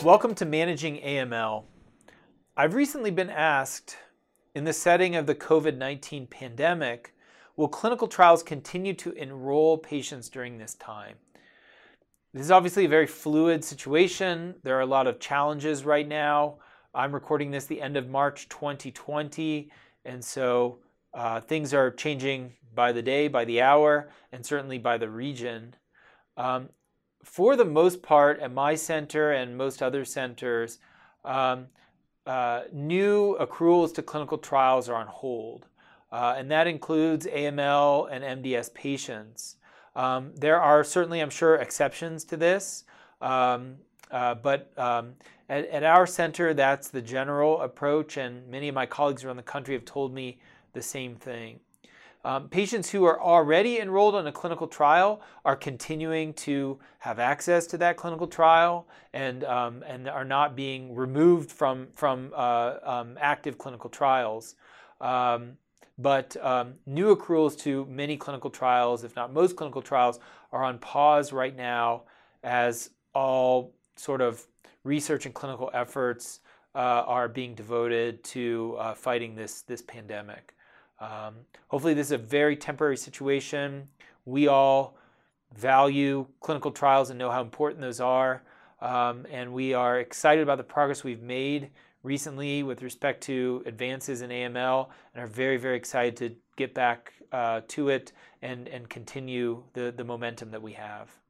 Welcome to Managing AML. I've recently been asked, in the setting of the COVID-19 pandemic, will clinical trials continue to enroll patients during this time? This is obviously a very fluid situation. There are a lot of challenges right now. I'm recording this the end of March 2020, and so things are changing by the day, by the hour, and certainly by the region. For the most part, at my center and most other centers, new accruals to clinical trials are on hold, and that includes AML and MDS patients. There are certainly, I'm sure, exceptions to this, but at our center, that's the general approach, and many of my colleagues around the country have told me the same thing. Patients who are already enrolled in a clinical trial are continuing to have access to that clinical trial and are not being removed from active clinical trials. But new accruals to many clinical trials, if not most clinical trials, are on pause right now as all sort of research and clinical efforts are being devoted to fighting this pandemic. Hopefully this is a very temporary situation. We all value clinical trials and know how important those are. And we are excited about the progress we've made recently with respect to advances in AML and are very, very excited to get back to it and continue the momentum that we have.